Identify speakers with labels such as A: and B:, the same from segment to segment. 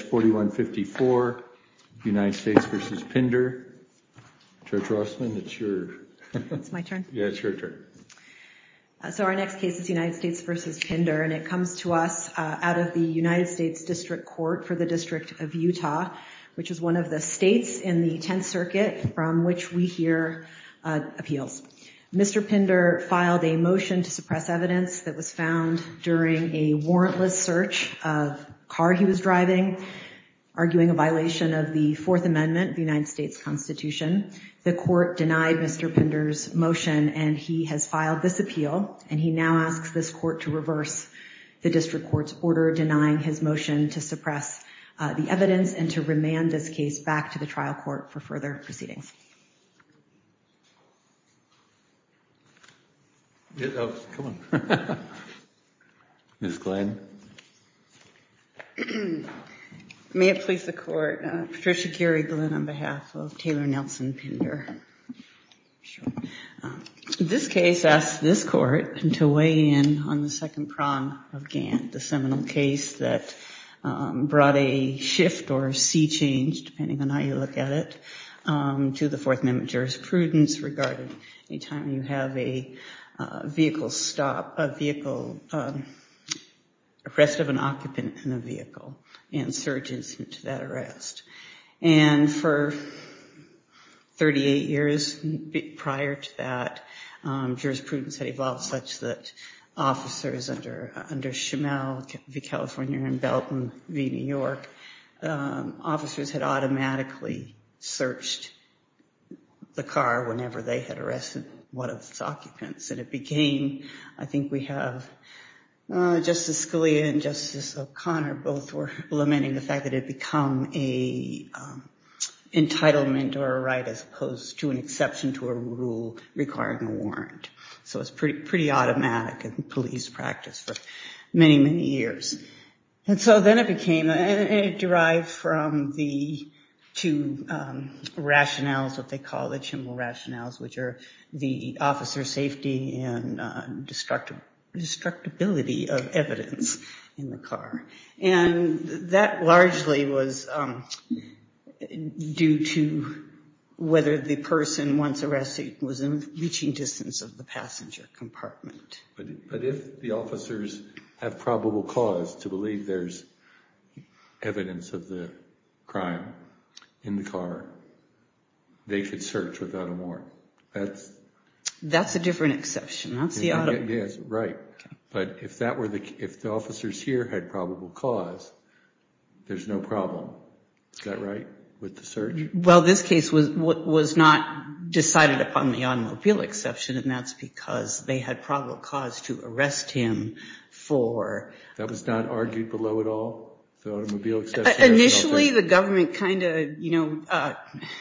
A: 20-4154, United States v. Pinder. Judge Rossman, it's your...
B: It's my turn?
A: Yeah, it's your turn.
B: So our next case is United States v. Pinder, and it comes to us out of the United States District Court for the District of Utah, which is one of the states in the 10th Circuit from which we hear appeals. Mr. Pinder filed a motion to suppress evidence that was found during a warrantless search of a car he was driving, arguing a violation of the Fourth Amendment of the United States Constitution. The court denied Mr. Pinder's motion, and he has filed this appeal, and he now asks this court to reverse the district court's order denying his motion to suppress the evidence and to remand this case back to the trial court for further proceedings.
A: Yeah, oh, come on. Ms. Glenn.
C: May it please the court, Patricia Gary Glenn on behalf of Taylor Nelson Pinder. Sure. This case asks this court to weigh in on the second prong of Gantt, the seminal case that brought a shift or sea change, depending on how you look at it, to the Fourth Amendment jurisprudence regarding any time you have a vehicle stop, arrest of an occupant in a vehicle and search into that arrest. And for 38 years prior to that, jurisprudence had evolved such that officers under Schimel v. California and Belton v. New York, officers had automatically searched the car whenever they had arrested one of its occupants. And it became, I think we have Justice Scalia and Justice O'Connor both were lamenting the fact that it had become a entitlement or a right as opposed to an exception to a rule requiring a warrant. So it's pretty automatic in police practice for many, many years. And so then it derived from the two rationales, what they call the Schimel rationales, which are the officer safety and destructibility of evidence in the car. And that largely was due to whether the person once arrested was in reaching distance of the passenger compartment.
A: But if the officers have probable cause to believe there's evidence of the crime in the car, they could search without a warrant.
C: That's a different exception. That's the auto.
A: Yes, right. Okay. But if the officers here had probable cause, there's no problem. Is that right with the search?
C: Well, this case was not decided upon the automobile exception, and that's because they had probable cause to arrest him for. That
A: was not argued below at all, the automobile exception?
C: Initially, the government kind of,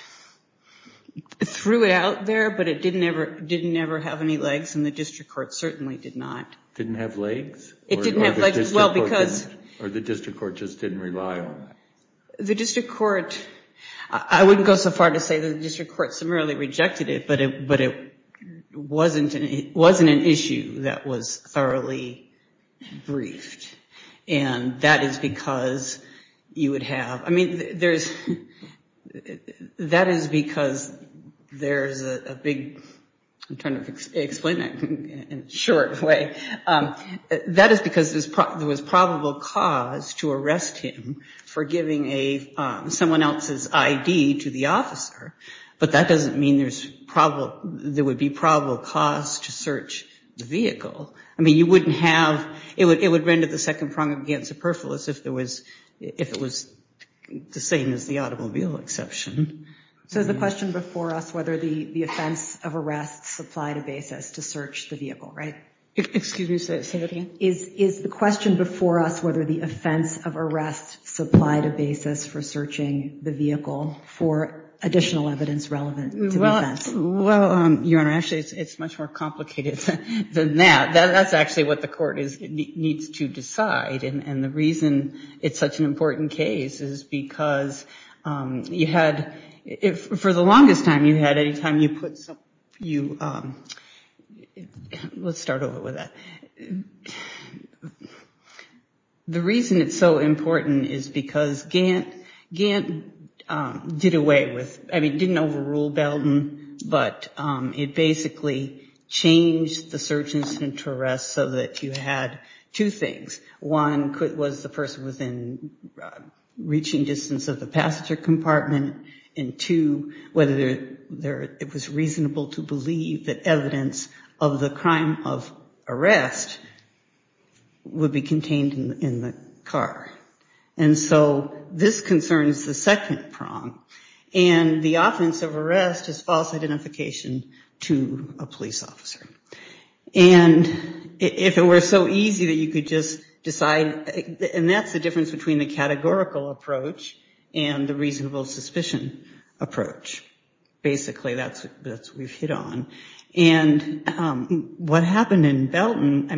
C: threw it out there, but it didn't ever have any legs, and the district court certainly did not.
A: Didn't have legs?
C: It didn't have legs, well, because.
A: Or the district court just didn't rely on that?
C: The district court, I wouldn't go so far to say that the district court summarily rejected it, but it wasn't an issue that was thoroughly briefed. And that is because you would have, that is because there's a big, I'm trying to explain that in a short way. That is because there was probable cause to arrest him for giving someone else's ID to the officer, but that doesn't mean there would be probable cause to search the vehicle. You wouldn't have, it would render the second prong of Gantt superfluous if it was the same as the automobile exception.
B: So is the question before us whether the offense of arrest supplied a basis to search the vehicle, right?
C: Excuse me, say that again?
B: Is the question before us whether the offense of arrest supplied a basis for searching the vehicle for additional evidence relevant to the offense?
C: Well, Your Honor, actually it's much more complicated than that. That's actually what the court needs to decide. And the reason it's such an important case is because you had, for the longest time, you had any time you put let's start over with that. the reason it's so important is because Gant did away with, didn't overrule Belton, but it basically changed the search incident to arrest so that you had two things. One was the person within reaching distance of the passenger compartment, and two, whether it was reasonable to believe that evidence of the crime of arrest would be contained in the car. And so this concerns the second prong. And the offense of arrest is false identification to a police officer. And if it were so easy that you could just decide, and that's the difference between the categorical approach and the reasonable suspicion approach. Basically, that's what we've hit on. And what happened in Belton,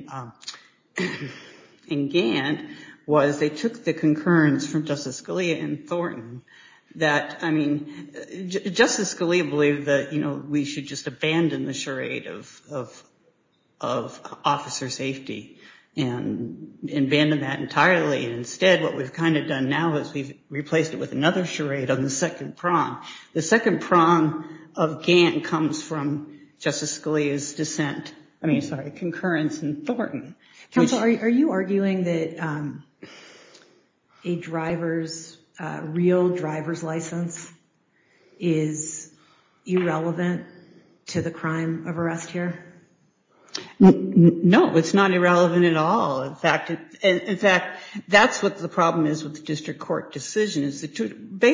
C: in Gant, was they took the concurrence from Justice Scalia and Thornton that, Justice Scalia believed that, we should just abandon the charade of officer safety and abandon that entirely. And instead, what we've kind of done now is we've replaced it with another charade on the second prong. The second prong of Gant comes from Justice Scalia's concurrence in Thornton.
B: Counsel, are you arguing that a driver's real driver's license is irrelevant to the crime of arrest here?
C: No, it's not irrelevant at all. In fact, that's what the problem is with the district court decision. Is that to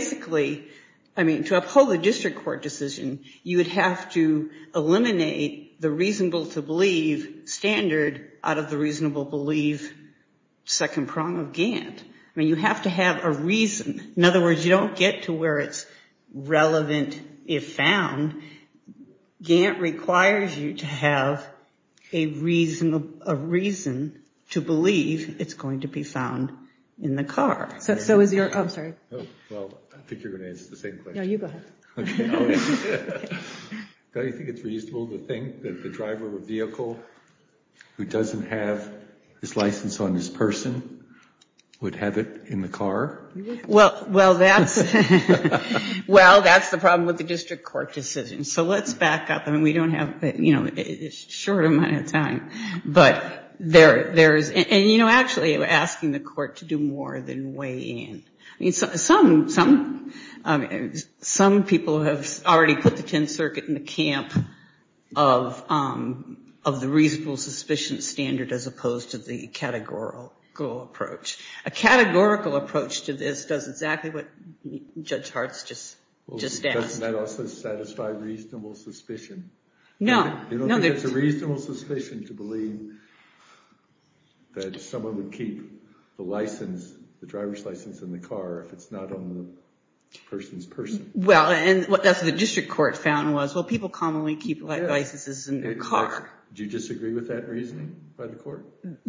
C: uphold the district court decision, you would have to eliminate the reasonable to believe standard out of the reasonable believe second prong of Gant. You have to have a reason. In other words, you don't get to where it's relevant if found. Gant requires you to have a reason to believe it's going to be found in the car.
B: So is your, I'm sorry.
A: Oh, well, I think you're going to answer the same question.
B: No, you go ahead.
A: Okay. Don't you think it's reasonable to think that the driver of a vehicle who doesn't have his license on his person would have it in the car?
C: Well, that's the problem with the district court decision. So let's back up. We don't have, a short amount of time, but there's, actually asking the court to do more than weigh in. Some people have already put the 10th Circuit in the camp of the reasonable suspicion standard as opposed to the categorical approach. A categorical approach to this does exactly what Judge Hart's just asked.
A: Doesn't that also satisfy reasonable suspicion?
C: No.
A: You don't think it's a reasonable suspicion to believe that someone would keep the driver's license in the car if it's not on the person's person?
C: Well, and that's what the district court found was, people commonly keep licenses in their car.
A: Do you disagree with that reasoning by the court?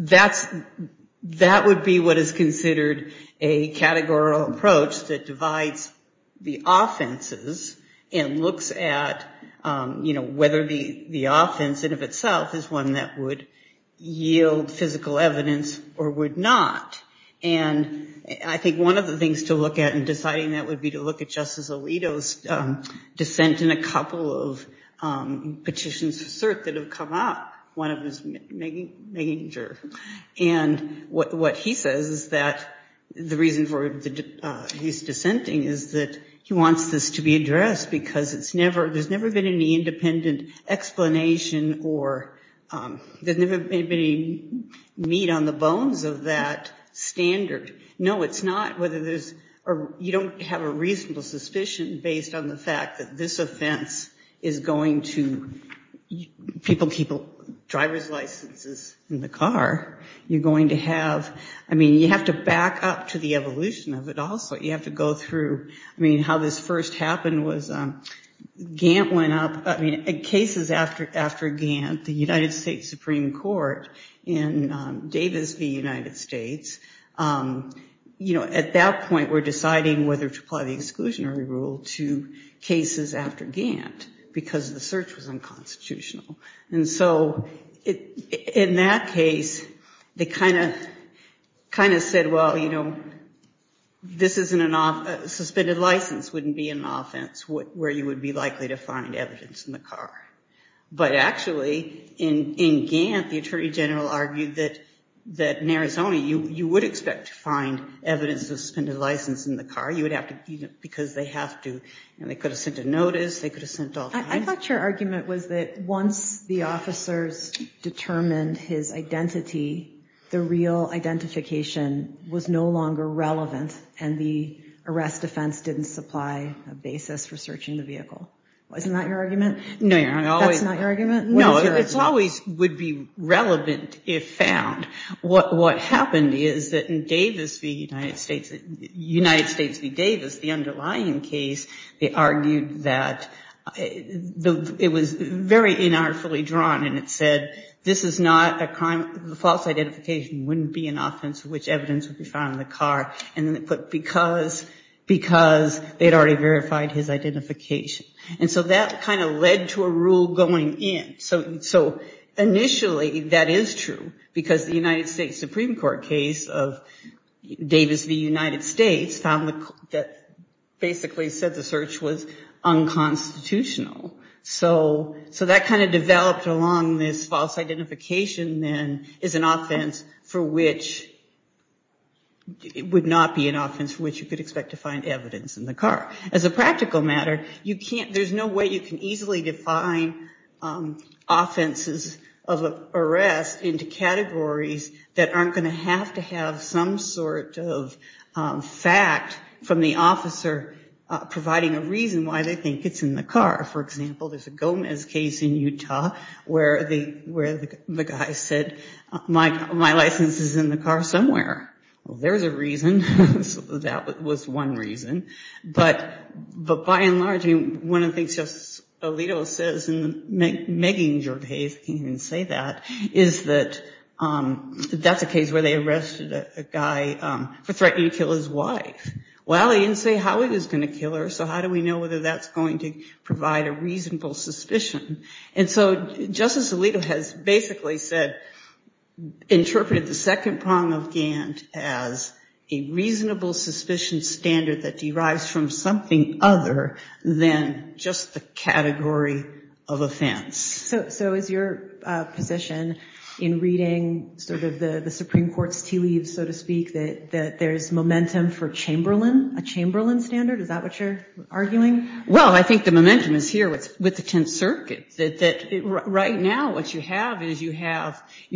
C: That would be what is considered a categorical approach that divides the offenses and looks at, whether the offense in of itself is one that would yield physical evidence or would not. And I think one of the things to look at in deciding that would be to look at Justice Alito's dissent in a couple of petitions for cert that have come up. One of them is Meginger. And what he says is that the reason for his dissenting is that he wants this to be addressed because there's never been any independent explanation or there's never been any meat on the bones of that standard. No, it's not whether you don't have a reasonable suspicion based on the fact that this offense is going to people keep driver's licenses in the car. You're going to have, you have to back up to the evolution of it also. You have to go through, how this first happened was Gant went up, cases after Gant, the United States Supreme Court in Davis v. United States, at that point we're deciding whether to apply the exclusionary rule to cases after Gant because the search was unconstitutional. And so in that case, they kind of kind of said, well, you know, this isn't a suspended license wouldn't be an offense where you would be likely to find evidence in the car. But actually, in Gant, the Attorney General argued that in Arizona, you would expect to find evidence of suspended license in the car. You would have to, because they have to, they could have sent a notice, they could have sent all kinds.
B: I thought your argument was that once the officers determined his identity, the real identification was no longer relevant and the arrest offense didn't supply a basis for searching the vehicle. Isn't that your argument?
C: No, Your Honor.
B: That's not your argument?
C: No, it's always would be relevant if found. What happened is that in Davis v. United States v. Davis, the underlying case, they argued that it was very inartfully drawn, and it said this is not a crime. The false identification wouldn't be an offense for which evidence would be found in the car, and then they put because they'd already verified his identification. And so that kind of led to a rule going in. So initially, that is true, because the United States Supreme Court case of Davis v. United States found that basically said the search was unconstitutional. So that kind of developed along this false identification then is an offense for which it would not be an offense for which you could expect to find evidence in the car. As a practical matter, there's no way you can easily define offenses of arrest into categories that aren't going to have some sort of fact from the officer providing a reason why they think it's in the car. For example, there's a Gomez case in Utah where the guy said, my license is in the car somewhere. Well, there's a reason. So that was one reason. But by and large, one of the things Justice Alito says in the Megginger case, I can't even say that, is that that's a case where they arrested a guy for threatening to kill his wife. Well, he didn't say how he was going to kill her, so how do we know whether that's going to provide a reasonable suspicion? And so Justice Alito has basically interpreted the second prong of Gant as a reasonable suspicion standard that derives from something other than just the category of offense.
B: So is your position in reading sort of the Supreme Court's tea leaves, so to speak, that there's momentum for a Chamberlain standard? Is that what you're arguing?
C: Well, I think the momentum is here with the 10th Circuit. Right now what you have is you have the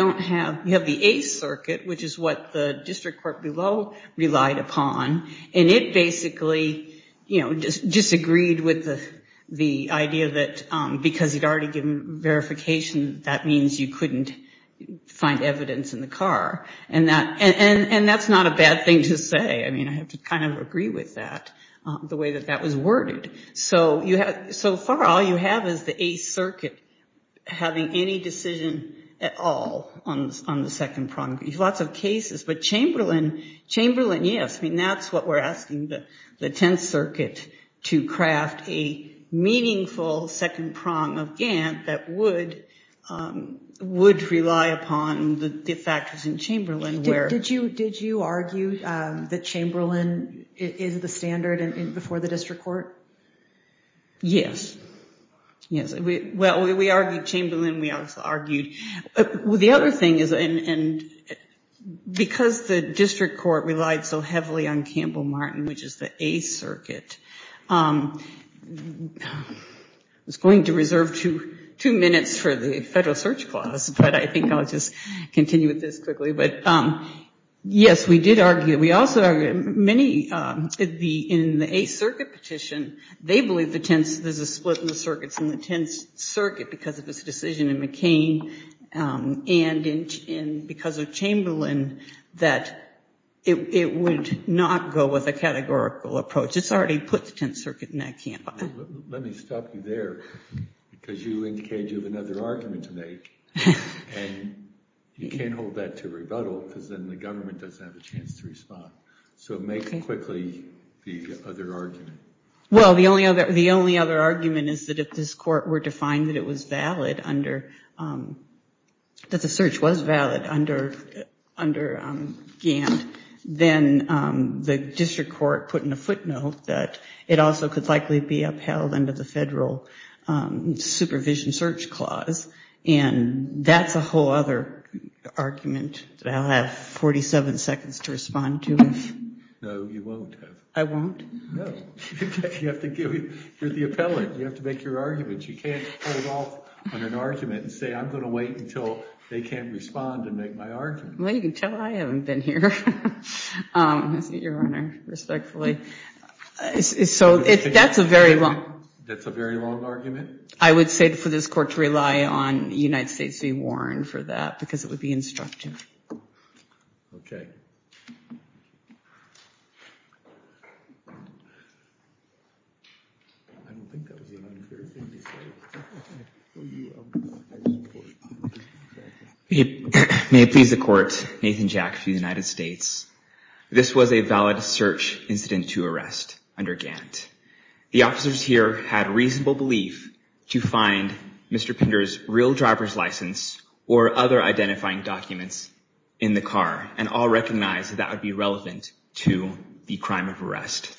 C: 8th Circuit, which is what the district court below relied upon, and it basically, disagreed with the idea that because he'd already given verification, that means you couldn't find evidence in the car. And that's not a bad thing to say. I mean, I have to kind of agree with that, the way that was worded. So far all you have is the 8th Circuit having any decision at all on the second prong. You have lots of cases, but Chamberlain, yes. I mean, that's what we're asking the 10th Circuit to craft a meaningful second prong of Gant that would rely upon the factors in Chamberlain.
B: Did you argue that Chamberlain is the standard before the district court?
C: Yes. We argued Chamberlain. We also argued. The other thing is, and because the district court relied so heavily on Campbell Martin, which is the 8th Circuit, I was going to reserve two minutes for the federal search clause, but I think I'll just continue with this quickly. But yes, we did argue. We also argued in the 8th Circuit petition, they believe there's a split in the circuits in the 10th Circuit because of this decision in McCain, and because of Chamberlain, that it would not go with a categorical approach. It's already put the 10th Circuit in that camp.
A: Let me stop you there, because you indicated you have another argument to make, and you can't hold that to rebuttal, because then the government doesn't have a chance to respond. So make quickly the other argument.
C: Well, the only other argument is that if this court were to find that it was valid that the search was valid under under Gant, then the district court put in a footnote that it also could likely be upheld under the federal supervision search clause. And that's a whole other argument that I'll have 47 seconds to respond to.
A: No, you won't have.
C: I won't?
A: No. You have to you're the appellate. You have to make your argument. You can't hold off on an argument and say, I'm going to wait until they can't respond and make my argument.
C: Well, you can tell I haven't been here, Your Honor, respectfully. So that's a very long...
A: That's a very long argument?
C: I would say for this court to rely on United States v. Warren for that, because it would be instructive.
A: Okay. I don't think that was an unfair thing
D: to say. May it please the court, Nathan Jack for the United States. This was a valid search incident to arrest under Gant. The officers here had reasonable belief to find Mr. Pinder's real driver's license or other identifying documents in the car, and all recognized that would be relevant to the crime of arrest.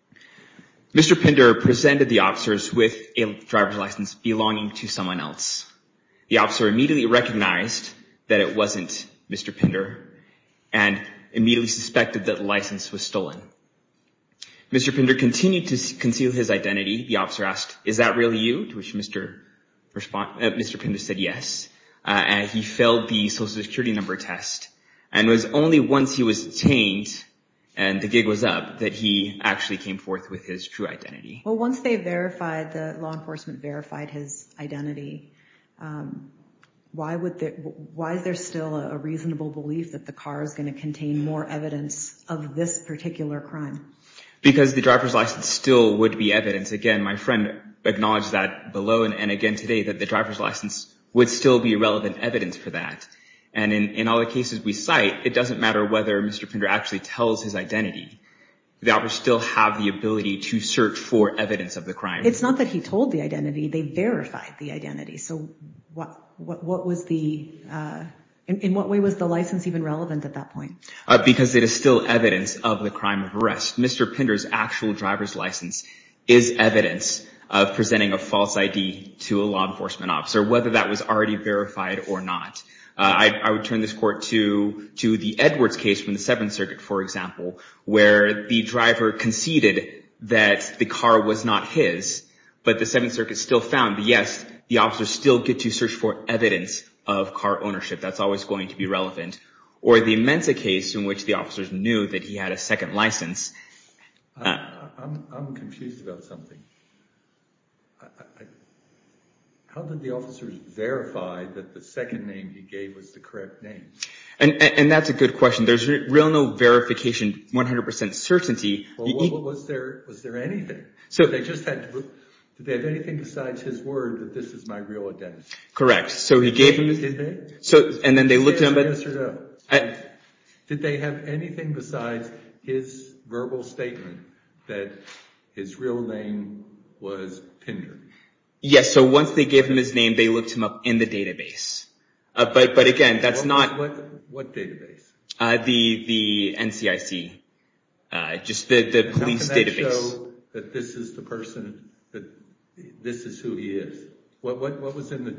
D: Mr. Pinder presented the officers with a driver's license belonging to someone else. The officer immediately recognized that it wasn't Mr. Pinder and immediately suspected that the license was stolen. Mr. Pinder continued to conceal his identity. The officer asked, "Is that really you?" To which Mr. Pinder said yes. And he failed the social security number test. And it was only once he was detained and the gig was up that he actually came forth with his true identity.
B: Well, once they verified, the law enforcement verified his identity, why is there still a reasonable belief that the car is going to contain more evidence of this particular crime?
D: Because the driver's license still would be evidence. Again, my friend acknowledged that below and again today, that the driver's license would still be relevant evidence for that. And in all the cases we cite, it doesn't matter whether Mr. Pinder actually tells his identity. The officers still have the ability to search for evidence of the crime.
B: It's not that he told the identity, they verified the identity. So what was in what way was the license even relevant at that point?
D: Because it is still evidence of the crime of arrest. Mr. Pinder's actual driver's license is evidence of presenting a false ID to a law enforcement officer, whether that was already verified or not. I would turn this court to the Edwards case from the Seventh Circuit, for example, where the driver conceded that the car was not his, but the Seventh Circuit still found that, yes, the officers still get to search for evidence of car ownership. That's always going to be relevant. Or the Mensa case in which the officers knew that he had a second license.
A: I'm confused about something. How did the officers verify that the second name he gave was the correct name?
D: And that's a good question. There's no verification, 100% certainty.
A: Well, was there anything?
D: So
A: did they have anything besides his word that this is my real identity?
D: Correct. So he gave him his...
A: Did they?
D: So, and then they looked at him...
A: Yes or no? Did they have anything besides his verbal statement that his real name was Pinder?
D: Yes, so once they gave him his name, they looked him up in the database. But again, that's not...
A: What database?
D: The NCIC. Just the police database.
A: How can that show that this is the person, that this is who he is? What was in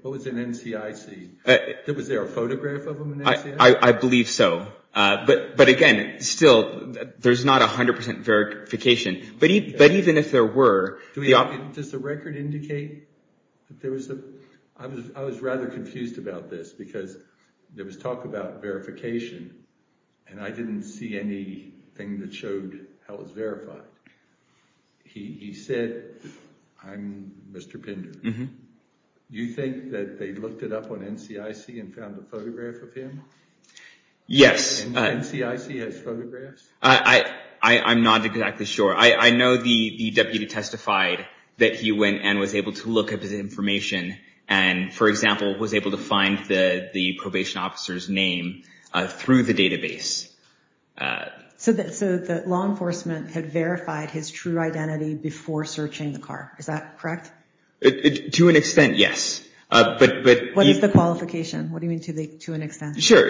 A: NCIC? Was there a photograph of him in NCIC?
D: I believe so. But again, still, there's not 100% verification. But even if there were...
A: Does the record indicate that there was I was rather confused about this because there was talk about verification and I didn't see anything that showed how it was verified. He said, I'm Mr. Pinder. Mm-hmm. You think that they looked it up on NCIC and found a photograph of him?
D: Yes.
A: And NCIC has photographs?
D: I'm not exactly sure. I know the deputy testified that he went and was able to look up his information and, for example, was able to find the probation officer's name through the database.
B: So the law enforcement had verified his true identity before searching the car. Is that correct?
D: To an extent, yes.
B: What is the qualification? What do you mean to an extent?
D: Sure.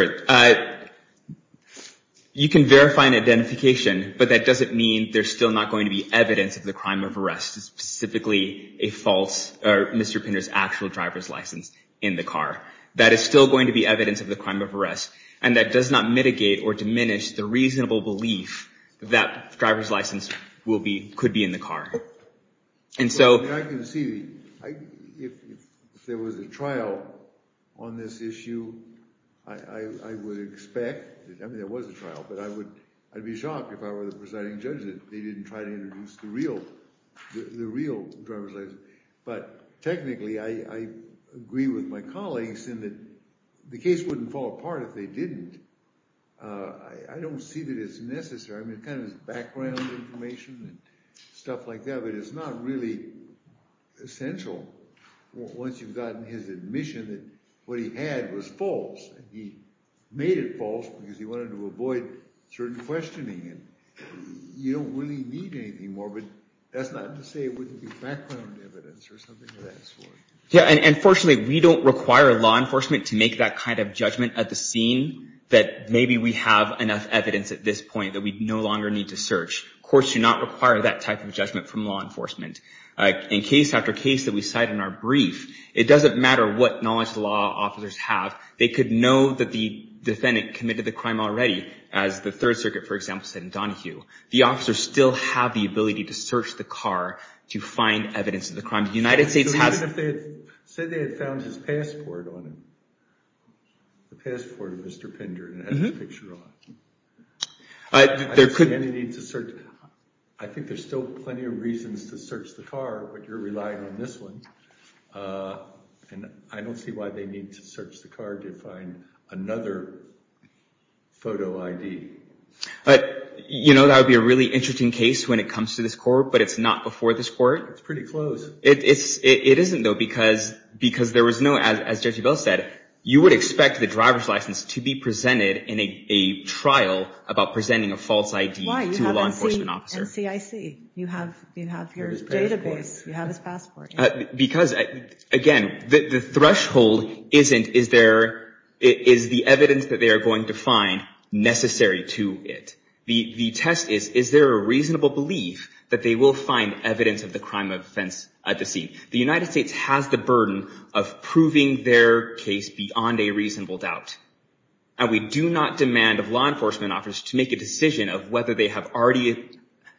D: You can verify an identification, but that doesn't mean there's still not going to be evidence of the crime of arrest, specifically a false or Mr. Pinder's actual driver's license in the car. That is still going to be evidence of the crime of arrest, and that does not mitigate or diminish the reasonable belief that driver's license could be in the car. And so,
E: I can see if there was a trial on this issue, I would expect. I mean, there was a trial, but I'd be shocked if I were the presiding judge that they didn't try to introduce the real driver's license. But technically, I agree with my colleagues in that the case wouldn't fall apart if they didn't. I don't see that it's necessary. I mean, it kind of is background information and stuff like that, but it's not really essential once you've gotten his admission that what he had was false. And he made it false because he wanted to avoid certain questioning. And you don't really need anything more, but that's not to say it wouldn't be background evidence or something of that sort.
D: Yeah, and fortunately, we don't require law enforcement to make that kind of judgment at the scene that maybe we have enough evidence at this point that we no longer need to search. Courts do not require that type of judgment from law enforcement. In case after case that we cite in our brief, it doesn't matter what knowledge the law officers have. They could know that the defendant committed the crime already, as the Third Circuit, for example, said in Donahue. The officers still have the ability to search the car to find evidence of the crime. The United States has...
A: Even if they had said they had found his passport on him, the passport of Mr. Pinder, and it had his picture on it. I don't see any need to search. I think there's still plenty of reasons to search the car, but you're relying on this one. And I don't see why they need to search the car to find another photo ID.
D: That would be a really interesting case when it comes to this court, but it's not before this court.
A: It's pretty close.
D: It isn't, though, because there was no, as Judge Bell said, you would expect the driver's license to be presented in a trial about presenting a false ID to a law enforcement officer.
B: NCIC. You have your database. You have his passport.
D: Yeah. Because, again, the threshold is the evidence that they are going to find necessary to it. The test is there a reasonable belief that they will find evidence of the crime of offense at the scene? The United States has the burden of proving their case beyond a reasonable doubt. And we do not demand of law enforcement officers to make a decision of whether they have already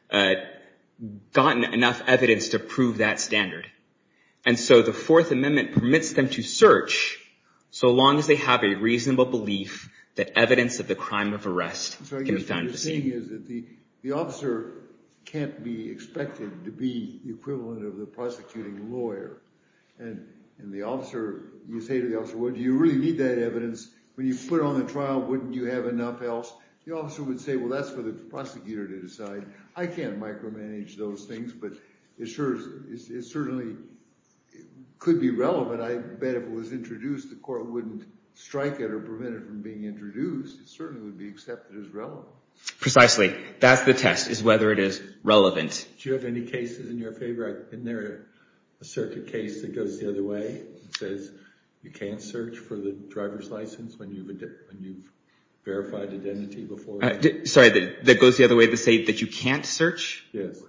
D: gotten enough evidence to prove that standard. And so the Fourth Amendment permits them to search so long as they have a reasonable belief that evidence of the crime of arrest can be found at the scene.
E: So I guess what you're saying is that the officer can't be expected to be the equivalent of the prosecuting lawyer. And the officer, you say to the officer, well, do you really need that evidence? When you put it on the trial, wouldn't you have enough else? The officer would say, well, that's for the prosecutor to decide. I can't micromanage those things, but it certainly could be relevant. I bet if it was introduced, the court wouldn't strike it or prevent it from being introduced. It certainly would be accepted as relevant.
D: Precisely. That's the test, is whether it is relevant.
A: Do you have any cases in your favor? Isn't there a circuit case that goes the other way? It says you can't search for the driver's license when you've verified identity before?
D: That goes the other way to say that you can't search?
A: Yes.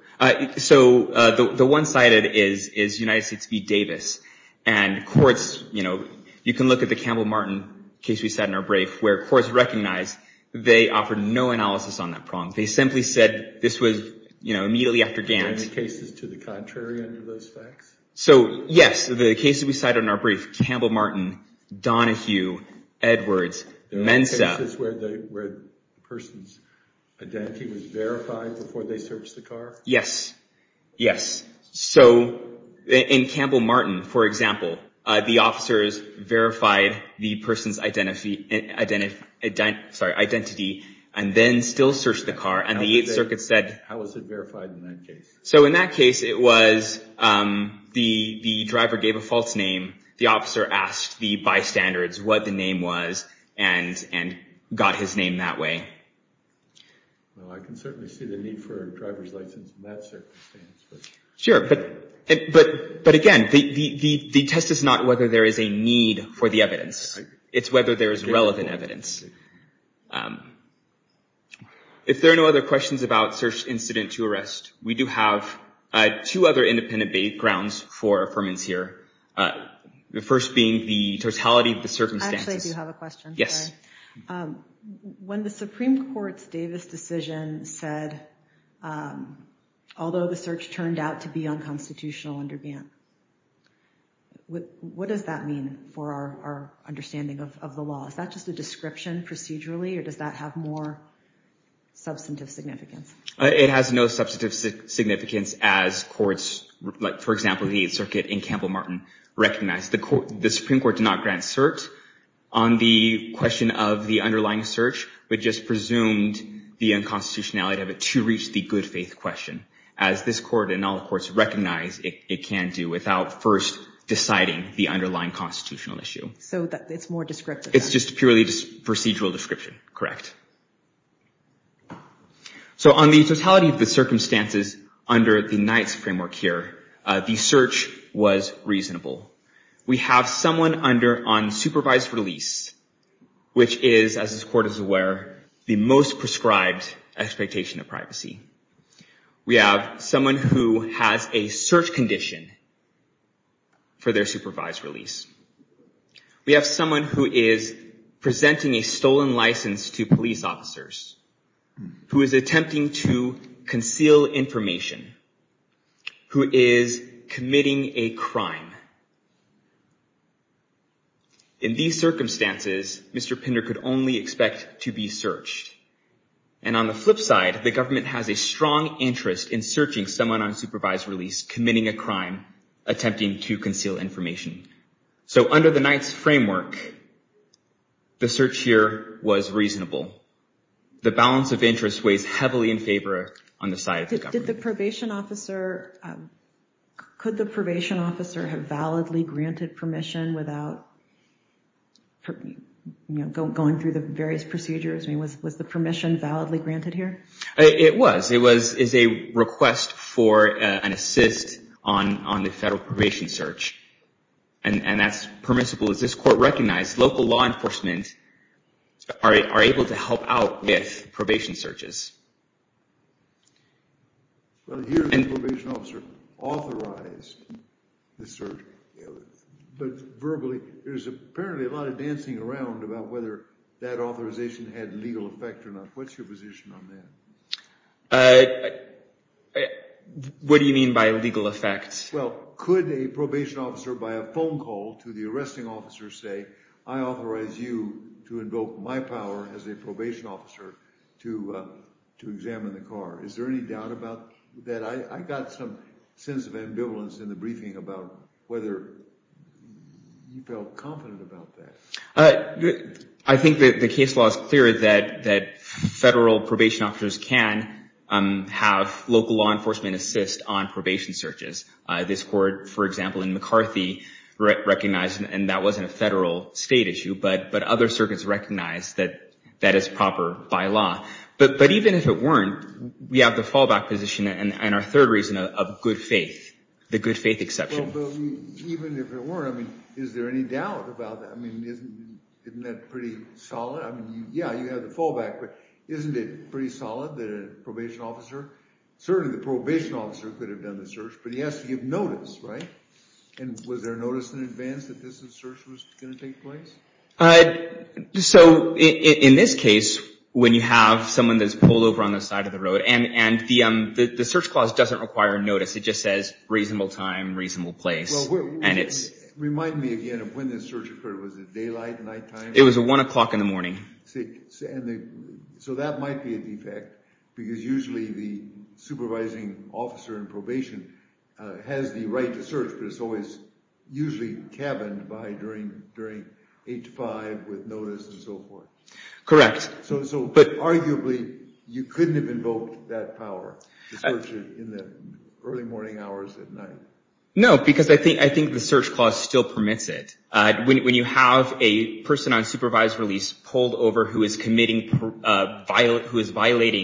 D: The one cited is United States v. Davis. And courts, you can look at the Campbell-Martin case we said in our brief, where courts recognized they offered no analysis on that prong. They simply said this was, immediately after Gant.
A: Are there any cases to the contrary under those facts?
D: So, yes, the cases we cited in our brief, Campbell-Martin, Donahue, Edwards, Mensa.
A: There are cases where the person's identity was verified before they searched the car?
D: Yes. So, in Campbell-Martin, for example, the officers verified the person's identity and then still searched the car, and the Eighth Circuit said...
A: How was it verified in that case?
D: So, in that case, it was the driver gave a false name. The officer asked the bystanders what the name was and got his name that way.
A: Well, I can certainly see the need for a driver's license in that circumstance. But.
D: Sure, but again, the test is not whether there is a need for the evidence. It's whether there is relevant evidence. If there are no other questions about search incident to arrest, we do have two other independent grounds for affirmance here. The first being the totality of the circumstances.
B: Actually, I do have a question.
D: Yes.
B: Sorry. When the Supreme Court's Davis decision said, although the search turned out to be unconstitutional under Gantt, what does that mean for our understanding of the law? Is that just a description procedurally, or does that have more substantive significance?
D: It has no substantive significance, as courts, like for example, the Eighth Circuit in Campbell-Martin recognized. The Supreme Court did not grant cert on the question of the underlying search, but just presumed the unconstitutionality of it to reach the good faith question, as this court and all courts recognize it can do without first deciding the underlying constitutional issue.
B: So that it's more descriptive.
D: It's just purely procedural description, correct. So on the totality of the circumstances under the Knight's framework here, the search was reasonable. We have someone on supervised release, which is, as this court is aware, the most prescribed expectation of privacy. We have someone who has a search condition for their supervised release. We have someone who is presenting a stolen license to police officers, who is attempting to conceal information, who is committing a crime. In these circumstances, Mr. Pinder could only expect to be searched. And on the flip side, the government has a strong interest in searching someone on supervised release committing a crime, attempting to conceal information. So under the Knight's framework, the search here was reasonable. The balance of interest weighs heavily in favor on the side of the government.
B: Did the probation officer, could the probation officer have validly granted permission without going through the various procedures? I mean, was the permission validly granted here?
D: It was. It is a request for an assist on the federal probation search. And that's permissible. As this court recognized, local law enforcement are able to help out with probation searches.
E: Well, here the probation officer authorized the search, but verbally, there's apparently a lot of dancing around about whether that authorization had legal effect or not. What's your position on that?
D: What do you mean by legal effect?
E: Well, could a probation officer, by a phone call to the arresting officer, say, I authorize you to invoke my power as a probation officer to examine the car? Is there any doubt about that? I got some sense of ambivalence in the briefing about whether you felt confident about that.
D: I think that the case law is clear that federal probation officers can have local law enforcement assist on probation searches. This court, for example, in McCarthy, recognized, and that wasn't a federal state issue, but other circuits recognize that is proper by law. But even if it weren't, we have the fallback position and our third reason of good faith, the good faith exception.
E: Well, even if it weren't, I mean, is there any doubt about that? I mean, isn't that pretty solid? I mean, you have the fallback, but isn't it pretty solid that a probation officer, certainly the probation officer could have done the search, but he has to give notice, right? And was there notice in advance that this search was going to take place?
D: So in this case, when you have someone that's pulled over on the side of the road, and the search clause doesn't require notice, it just says reasonable time, reasonable place, and it's.
E: Remind me again of when this search occurred. Was it daylight, nighttime?
D: It was 1:00 in the morning.
E: So that might be a defect, because usually the supervising officer in probation has the right to search, but it's always usually cabined by during 8 to 5 with notice and so forth.
D: Correct.
E: But arguably, you couldn't have invoked that power to search it in the early morning hours at night.
D: No, because I think the search clause still permits it. When you have a person on supervised release pulled over who is violating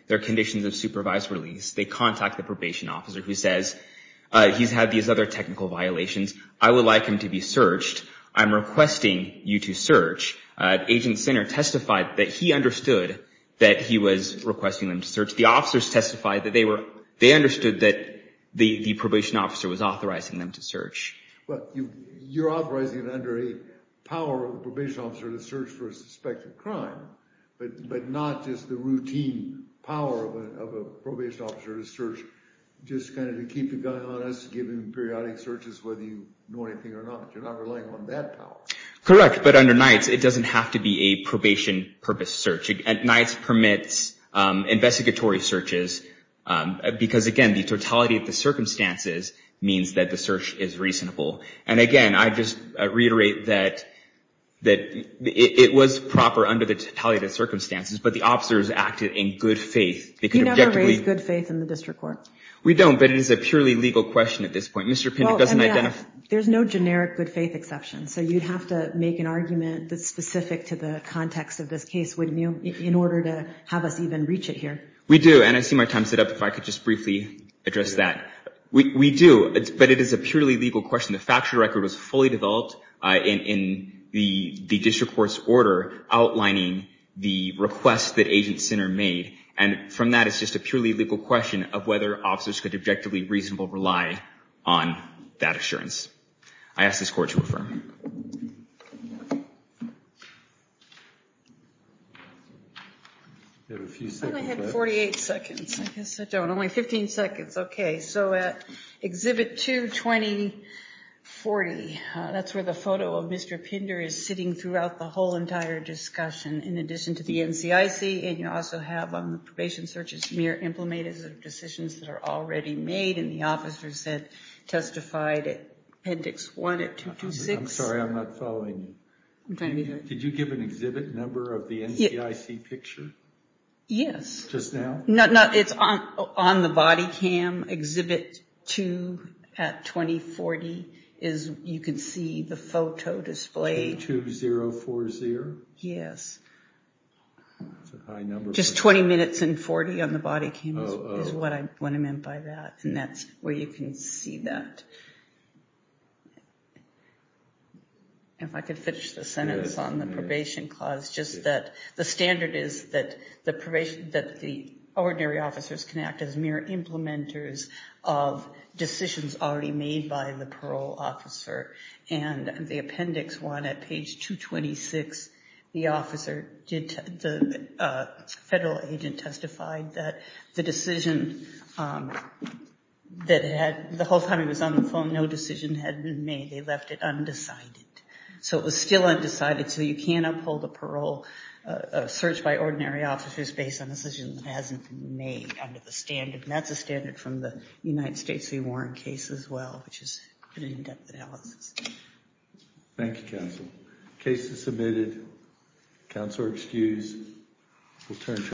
D: their conditions of supervised release. They contact the probation officer who says, he's had these other technical violations. I would like him to be searched. I'm requesting you to search. Agent Sinner testified that he understood that he was requesting them to search. The officers testified that they understood that the probation officer was authorizing them to search.
E: Well, you're authorizing it under a power of the probation officer to search for a suspected crime, but not just the routine power of a probation officer to search, just kind of to keep the guy on us, give him periodic searches whether you know anything or not. You're not relying on that power.
D: Correct, but under Knights, it doesn't have to be a probation purpose search. Knights permits investigatory searches because, again, the totality of the circumstances means that the search is reasonable. And again, I just reiterate that it was proper under the totality of the circumstances, but the officers acted in good faith. They could
B: You never raised good faith in the district court.
D: We don't, but it is a purely legal question at this point. Mr. Pinder doesn't identify.
B: There's no generic good faith exception, so you'd have to make an argument that's specific to the context of this case, wouldn't you, in order to have us even reach it here?
D: We do, and I see my time's set up. If I could just briefly address that. We do, but it is a purely legal question. The factual record was fully developed in the district court's order outlining the request that Agent Sinner made. And from that, it's just a purely legal question of whether officers could objectively reasonably rely on that assurance. I ask this court to affirm.
A: You have a few seconds left.
C: I had 48 seconds. I guess I don't. Only 15 seconds. Okay, so at Exhibit 2-2040, that's where the photo of Mr. Pinder is sitting throughout the whole entire discussion, in addition to the NCIC, and you also have on the probation searches mere implementers of decisions that are already made, and the officers had testified at Appendix 1 at 226.
A: I'm sorry, I'm not following you.
C: I'm trying to be heard.
A: Did you give an exhibit number of the NCIC picture?
C: Yes.
A: Just now?
C: No, it's on the body cam. Exhibit 2 at 2040 is, you can see the photo displayed.
A: 2040?
C: Yes.
A: It's a high number.
C: Just 20 minutes and 40 on the body cam is
A: Oh.
C: what I meant by that. And that's where you can see that. If I could finish the sentence on the probation clause, just that the standard is that the ordinary officers can act as mere implementers of decisions already made by the parole officer. And the Appendix 1 at page 226, the federal agent testified that the decision the whole time he was on the phone, no decision had been made. They left it undecided. So it was still undecided, so you can't uphold a parole search by ordinary officers based on a decision that hasn't been made under the standard. And that's a standard from the United States v. Warren case as well, which is an in-depth analysis.
A: Thank you, counsel. Case is submitted. Counsel are excused. We'll turn to